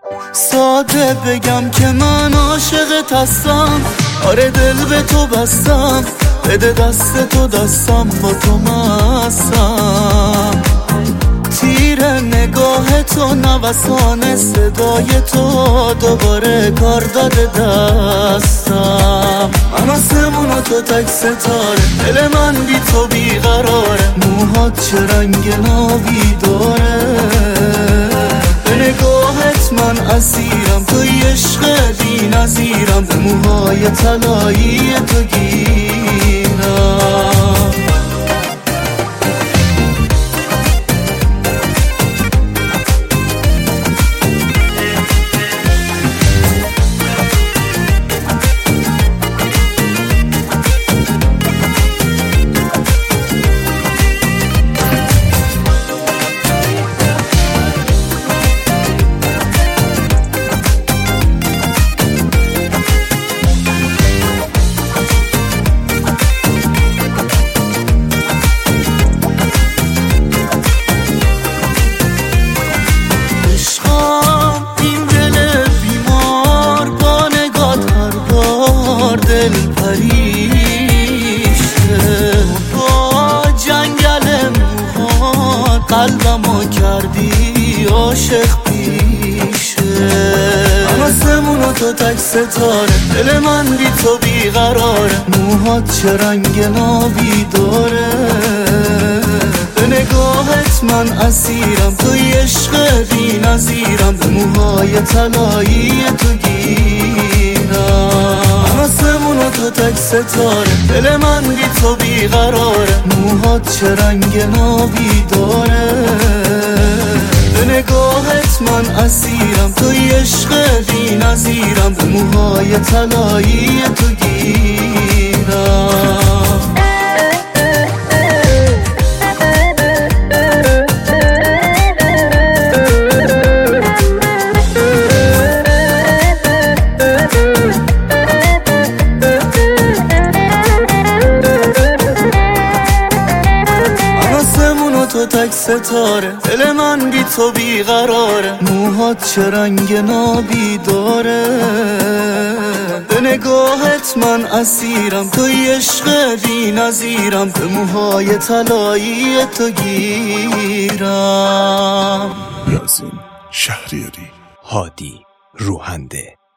ساده بگم که من عاشقت هستم، آره دل به تو بستم، بده دست تو دستم با تو مستم. تیر نگاه تو نوسان صدای تو دوباره کار داده دستم. من آسمون و تو تک ستاره، دل من بی تو بیقراره، موهات چه رنگ نابی داره. به نگاهت من اسیرم، توی عشق بی نظیرم، به موهای طلایی تو گیرم. دل پریشه با جنگل موها، قلبمو کردی عاشق پیشه. من آسمون و تو تک ستاره، دل من بی تو بیقراره، موهات چه رنگ نابی داره. به نگاهت من اسیرم، توی عشق بی نظیرم، به موهای طلایی تو گیرم. آسمون و تو تک ستاره، دل من بی تو بیقراره، موهات چه رنگ نابی داره. به نگاهت من اسیرم، توی عشق بی نظیرم، به موهای طلایی تو گیرم. تو تک ستاره، دل من بی تو بیقراره، موهات چه رنگ نابی داره. به نگاهت من اسیرم، توی عشق بی نظیرم، به موهای طلایی تو گیرم. رازین شهریاری، هادی روحنده.